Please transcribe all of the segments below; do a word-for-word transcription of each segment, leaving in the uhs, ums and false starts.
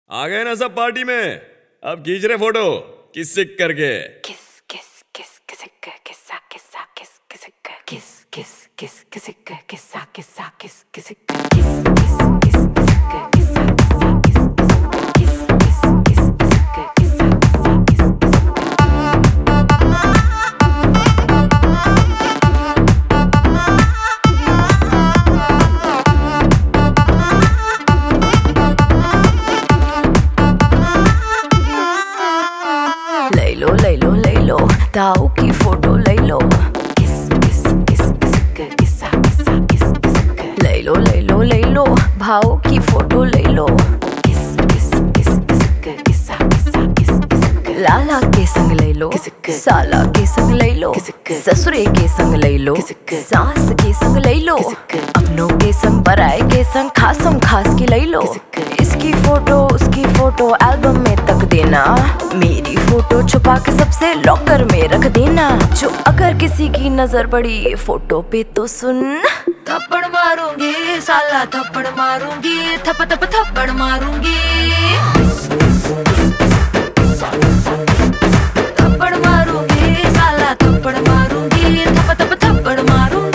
आ गए ना सब पार्टी में। अब खींच रहे फोटो किस सिक करके। किस किस किस किस किस्सा किस्सा किस किस किस किस किस किस किस्सा किस्सा किस किस किस किस किस किस्सा किस्सा किस किस किस किस किस्सा किस्सा ले लो ले लो ले लो ताऊ की फोटो ले लो। किस किस किस किस किस्सा किस्सा किस किस ले लो ले लो ले लो भाऊ की फोटो ले लो। किस किस किस किस किस्सा किस्सा किस किस लाला के संग ले लो, साला के संग ले लो, ससुरे के संग ले लो, सास के संग ले लो, अपनों के संग पराए के संग खासम खास की ले लो। इसकी फोटो उसकी फोटो एल्बम में तक देना, मेरी फोटो छुपा के सबसे लॉकर में रख देना। जो अगर किसी की नजर पड़ी फोटो पे तो सुन, थप्पड़ मारूंगी साला थप्पड़ मारूंगी, थप थप थप्पड़ मारूंगी, थप्पड़ मारूंगी साला थप्पड़ मारूंगी, थप थप थप्पड़ मारूंगी।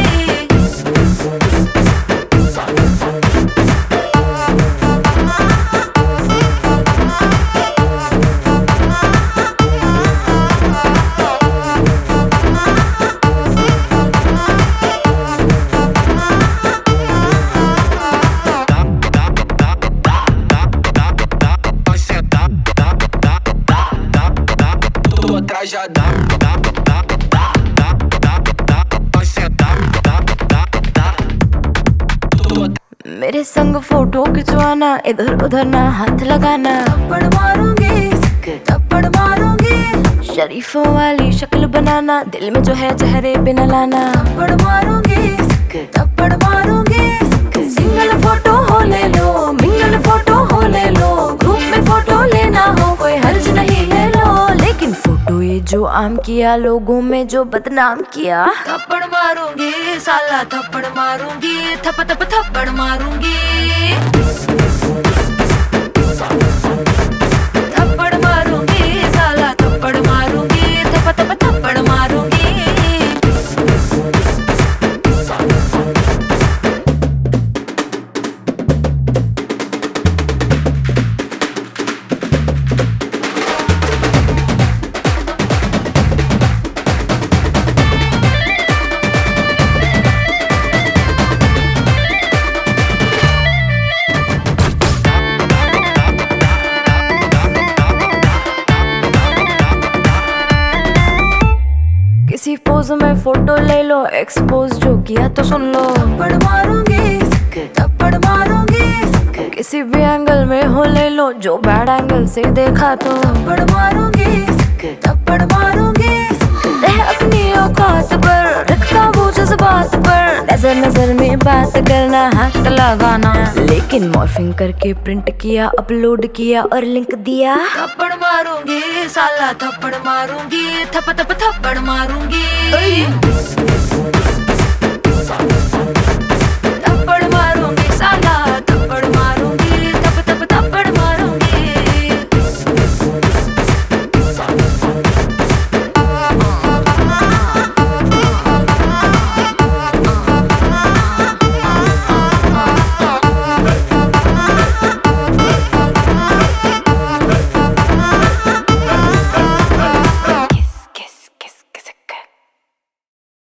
Já dá, dá, dá, dá, dá, dá, dá, vai sentar, dá, dá, dá। मेरे संग फोटो खिंचवाना, इधर उधर ना हाथ लगाना, थप्पड़ मारूंगी थप्पड़ मारूंगी। शरीफों वाली शक्ल बनाना, दिल में जो है चेहरे पे न लाना, थप्पड़ मारूंगी थप्पड़ मारूंगी। सिंगल फोटो हो ले लो, मिंगल फोटो हो ले लो, ग्रुप में फोटो लेना हो कोई हर्ज नहीं ले लो। लेकिन फोटो ये जो आम किया, लोगों में जो बदनाम किया, थप्पड़ मारूंगी साला थप्पड़ मारूंगी, थप थप थप्पड़ मारूंगी, थप्पड़ मारूंगी साला थप्पड़ मारूंगी, थप थप थप्पड़ मारूंगी। किसी पोज में फोटो ले लो, एक्सपोज जो किया तो सुन लो, थप्पड़ मारूंगी थप्पड़ मारूंगी। किसी भी एंगल में हो ले लो, जो बैड एंगल से देखा तो थप्पड़ मारूंगी थप्पड़ मारूंगी। रह अपनी औकात पर, रखता वो जज्बात पर, नजर नजर में बात करना हाथ लगाना। लेकिन मॉर्फिंग करके प्रिंट किया, अपलोड किया और लिंक दिया, थप्पड़ मारूंगी साला थप्पड़ मारूंगी, थप थप थप्पड़ मारूंगी।